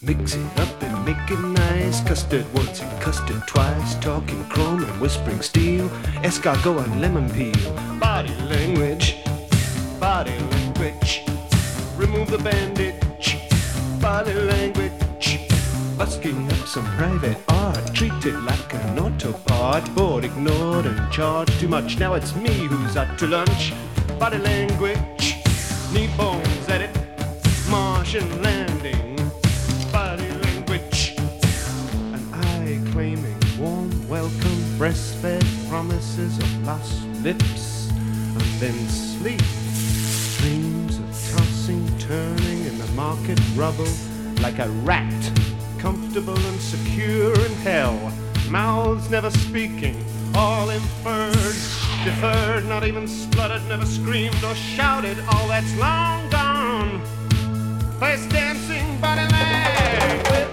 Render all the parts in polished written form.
Mix it up and make it nice. Custard once and custard twice. Talking chrome and whispering steel. Escargot and lemon peel. Body language. Body language. Remove the bandage. Body language. Busking up some private art. Treat it like an autopart. Bored, ignored and charged too much. Now it's me who's out to lunch. Body language. Knee bones at it. Martian landing. Body language. An eye claiming warm welcome. Breastfed promises of lost lips. And then sleep. Dreams of tossing, turning in the market rubble. Like a rat. Comfortable and secure in hell. Mouths never speaking. All inferred. Deferred. Not even spluttered. Never screamed or shouted. All that's long gone. Face dancing body language.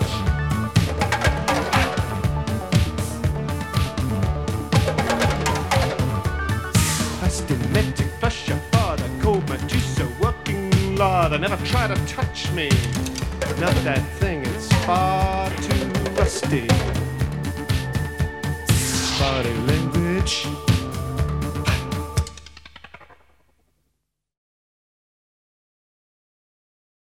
Stymatic, flush your father, cold Medusa, working lard. Never try to touch me. Not that thing, it's far too rusty. Body language.